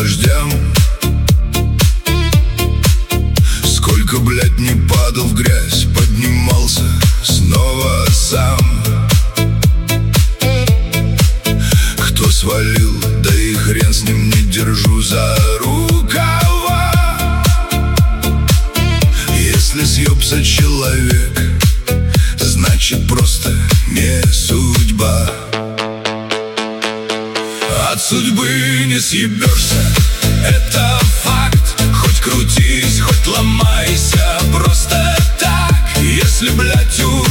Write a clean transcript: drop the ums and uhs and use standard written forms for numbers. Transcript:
дождем. Сколько, блядь, не падал в грязь, поднимался снова сам. Кто свалил, да и хрен с ним, не держу за рукава. Если съебся человек, значит просто не судьба. От судьбы не съебешься, это факт. Хоть крутись, хоть ломайся, просто так. Если, блядь,